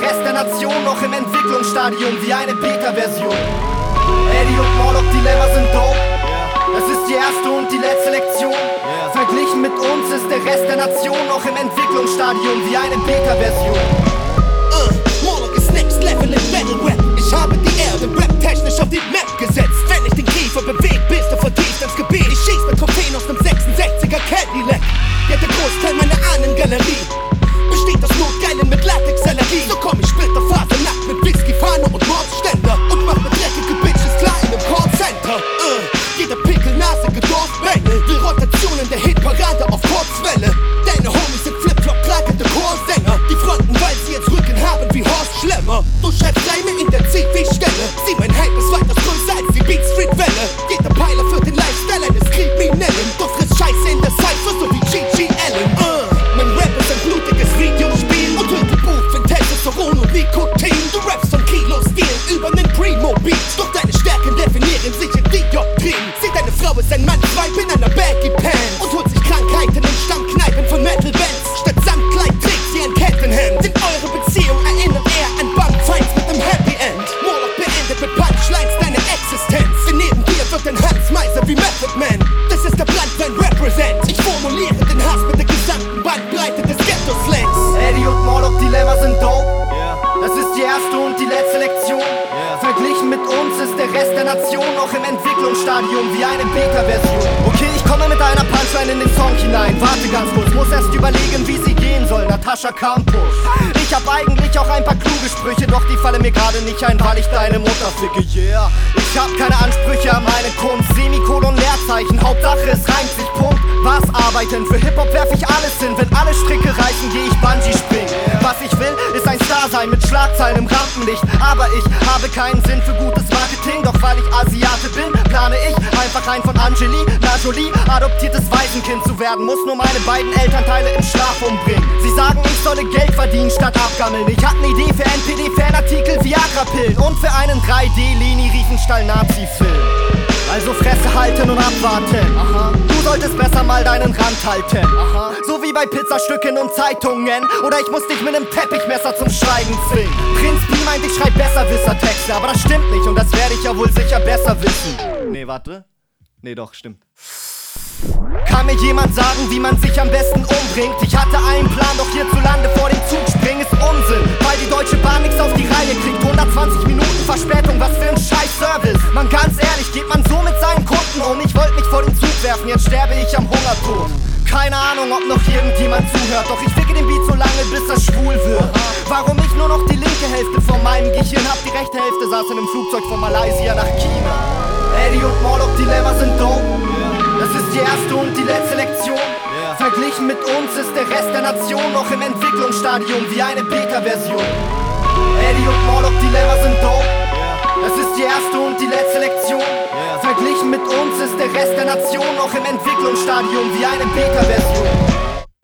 Rest der Nation noch im Entwicklungsstadium wie eine Beta-Version. Eddie und Morlock Dilemma sind dope. Das ist die erste und die letzte Lektion. Verglichen mit uns ist der Rest der Nation noch im Entwicklungsstadium wie eine Beta-Version. Morlock ist next level im Battle Rap. Ich habe die Erde rap-technisch auf die Map gesetzt. Wenn ich den Kiefer bewegt, bist du vertieft ins Gebiet. Ich schieß mit Trophäen aus dem 66er Cadillac. Ja, der Großteil meiner Ahnengalerie besteht aus Notgeilen mit Latex-Sellerie. So komm ich splitterfasernackt mit Whisky, Fahne und Mordständer und mach mit dreckige Bitches klar in einem Callcenter. Jeder pinkelnasige Dorfbengel will Rotationen der Hitparade auf Kurzwelle. Deine Homies sind Flip-Flop tragende Chorsänger, die fronten, weil sie jetzt Rücken haben wie Horst Schlemmer. Du schreibst Reime in der CV-Stelle. Sieh, mein Hype ist weitaus größer als die Beat Street-Welle. Jeder Peiler für den Lifestyle eines Kriminellen. Du frisst Scheiße in der Cypher, so wie G.G. Allen. Mein Rap ist ein blutiges Videospiel und hört die Buch für Testosteron und Nikotin. Du rappst von Kilo-Stil über nen Primo-Beat, doch deine Stärken definieren sich in Dioptrien. Sieh, deine Frau ist ein Mannsweib in einer Baggy-Pants und holt sich Krankheiten in Stammkneipen von Metal-Bands. Statt Samtkleid trägt sie ein Kettenhemd. In eure Beziehung erinnert er an Bumpfights mit nem Happy End. Morlock beendet mit Punchlines deine Existenz. Denn neben dir wird ein Hans Meiser wie Method Man. Das ist der Brandwein Represent. Ich formuliere den Hass mit der gesamten Bandbreite des Ghetto-Slangs. Eddie und Morlock Dilemma sind dope. Das ist die erste und die letzte Lektion. Verglichen mit uns ist der Rest der Nation noch im Entwicklungsstadium wie eine Beta-Version. Okay, ich komme mit einer Punchline in den Song hinein. Warte ganz kurz, muss erst überlegen, wie sie gehen soll. Natascha Campus. Ich hab eigentlich auch ein paar kluge Sprüche, doch die fallen mir gerade nicht ein, weil ich deine Mutter ficke, yeah. Ich hab keine Ansprüche an meine Kunst. Semikolon, Leerzeichen, Hauptsache es reimt sich, Punkt. Was arbeiten? Für Hip-Hop werf ich alles hin. Wenn alle Stricke reißen, geh ich Bungee springen. Was ich will, ist ein Star sein mit Schlagzeilen im Rampenlicht. Aber ich habe keinen Sinn für gutes Marketing. Doch weil ich Asiate bin, plane ich einfach ein von Angelina Jolie adoptiertes Waisenkind zu werden. Muss nur meine beiden Elternteile im Schlaf umbringen. Sie sagen, ich solle Geld verdienen statt abgammeln. Ich hab ne Idee für NPD-Fanartikel, Viagra-Pillen und für einen 3D-Leni Riefenstahl-Nazi-Film. Also Fresse halten und abwarten. Aha. Du solltest besser mal deinen Rand halten. Aha. So wie bei Pizzastücken und Zeitungen. Oder ich muss dich mit nem Teppichmesser zum Schweigen zwingen. Prinz Pi meint, ich schreib Besserwisser-Texte, aber das stimmt nicht und das werde ich ja wohl sicher besser wissen. Nee, warte. Nee, doch, stimmt. Kann mir jemand sagen, wie man sich am besten umbringt? Ich hatte einen Plan, doch hierzulande vor dem Zug springen ist Unsinn, weil die Deutsche Bahn nichts auf die Reihe kriegt. 120 Minuten Verspätung, was für ein scheiß Service. Man, ganz ehrlich, geht man so mit seinen Kunden um? Ich wollte mich vor den Zug werfen, jetzt sterbe ich am Hungertod. Keine Ahnung, ob noch irgendjemand zuhört, doch ich ficke den Beat so lange, bis er schwul wird. Warum ich nur noch die linke Hälfte von meinem Gehirn hab, die rechte Hälfte saß in einem Flugzeug von Malaysia nach China. Eddie und Morlock Dilemma sind dope. Das ist die erste und die letzte Lektion. Verglichen mit uns ist der Rest der Nation noch im Entwicklungsstadium wie eine Beta-Version. Eddie und Morlock Dilemma sind dope. Das ist die erste und die letzte Lektion. Verglichen mit uns ist der Rest der Nation noch im Entwicklungsstadium wie eine Beta-Version.